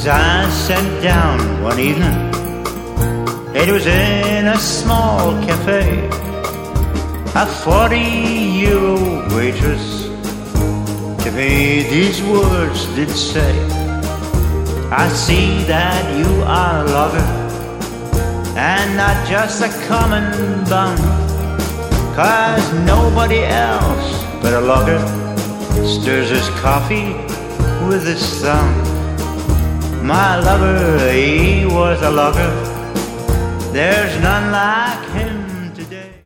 as I sat down one evening. It was in a small cafe. A 40-year-old waitress to me these words did say, I see that you are a lover, and not just a common bum, 'cause nobody else but a logger stirs his coffee with his thumb. My lover, he was a logger, there's none like him